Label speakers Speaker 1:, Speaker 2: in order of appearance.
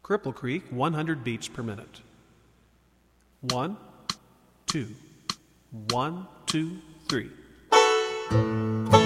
Speaker 1: Cripple Creek, 100 beats per minute. 1, 2, 1, 2, 3.